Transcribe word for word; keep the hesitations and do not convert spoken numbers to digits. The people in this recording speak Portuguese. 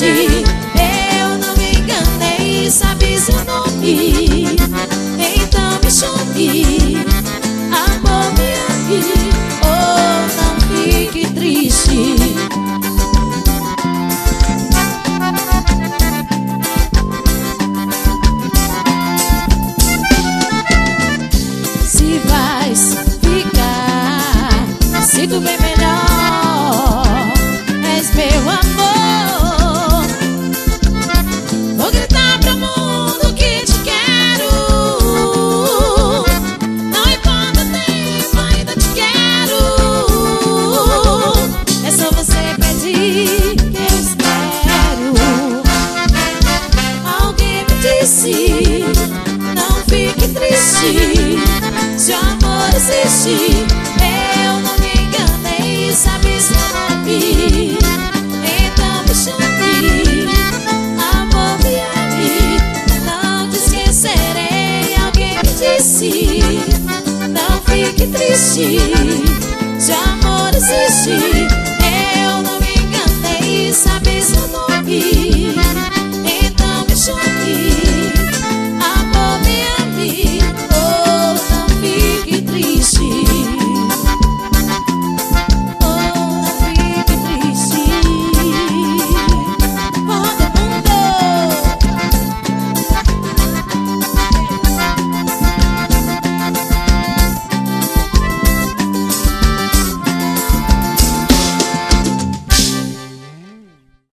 triste. Eu não me enganei, sabe seu nome. Então me chame, amor, me ame, oh, não fique triste. Se vais ficar, sinto bem melhor. És meu amor. Vou gritar pro mundo que te quero. Não importa o tempo, ainda te quero. É só você pedir que eu espero. Alguém me disse, não fique triste. Se o amor existe, eu não me enganei, sabe seu nome. Então me chame, amor, me ame, não te esquecerei. Alguém me disse, não fique triste. Se o amor existe, eu não me enganei, sabe